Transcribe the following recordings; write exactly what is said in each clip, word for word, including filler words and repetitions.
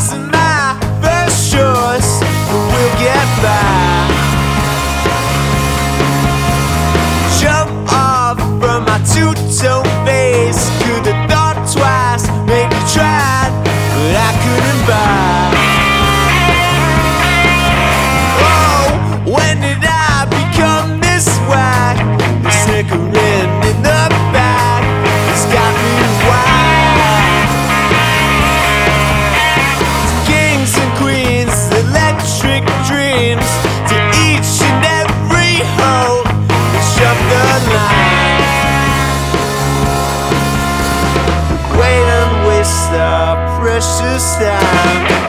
wasn't my first choice, but we'll get by. Jump off from my two-tone face. Could have thought twice, maybe tried, but I couldn't buy. Oh, when did I become this whack? The snickering in the back has got me wild. To kings and queens, electric dreams, to each and every hope that shoved the line. Wait and waste our precious time.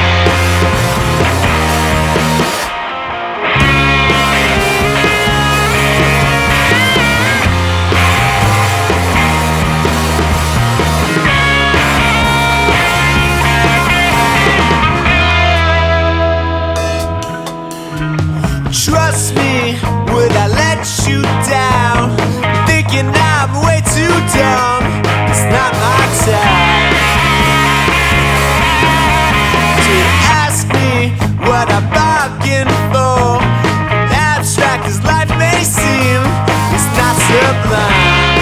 Trust me, would I let you down? Thinking I'm way too dumb, it's not my time. To ask me what I bargained for, abstract as life may seem, it's not sublime.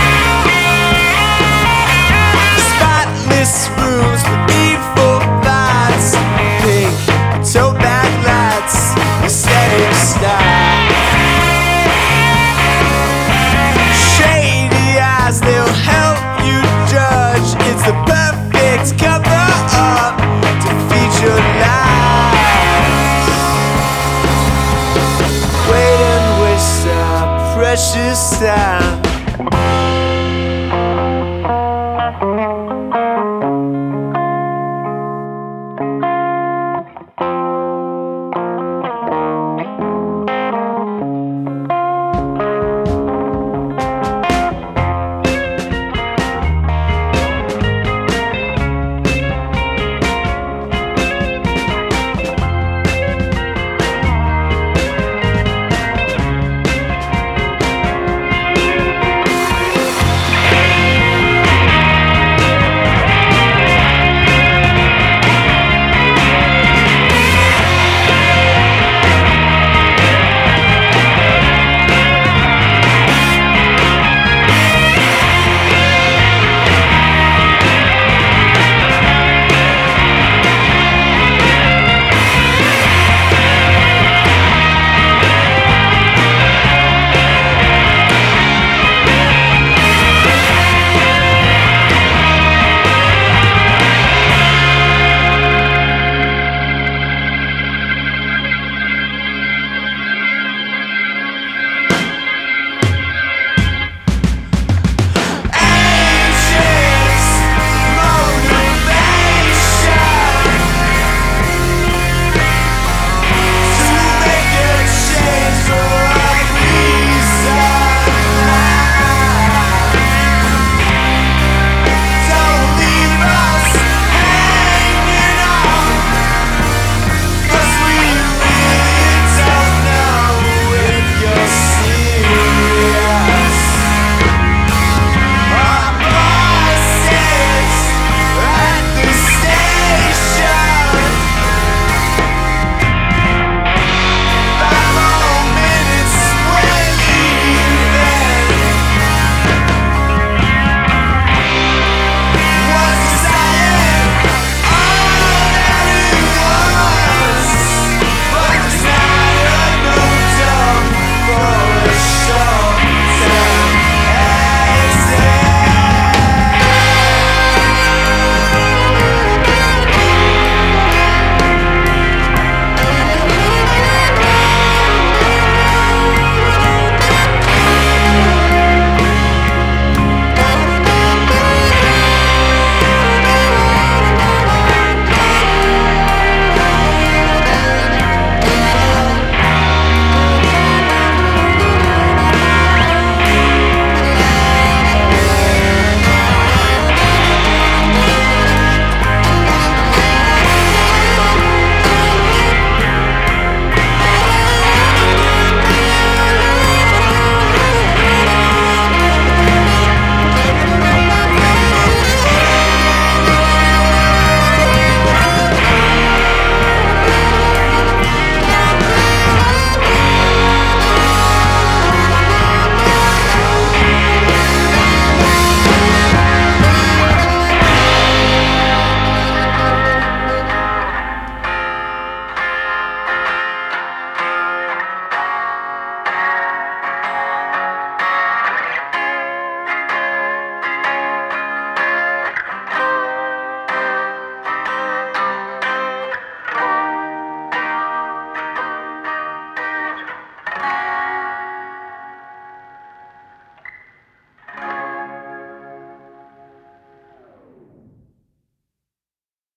Spotless rooms with evil thoughts, pink tote bag lights, aesthetic style. Shady eyes, they'll help you judge. It's the perfect cover up to feature lies. Wait and waste our precious time.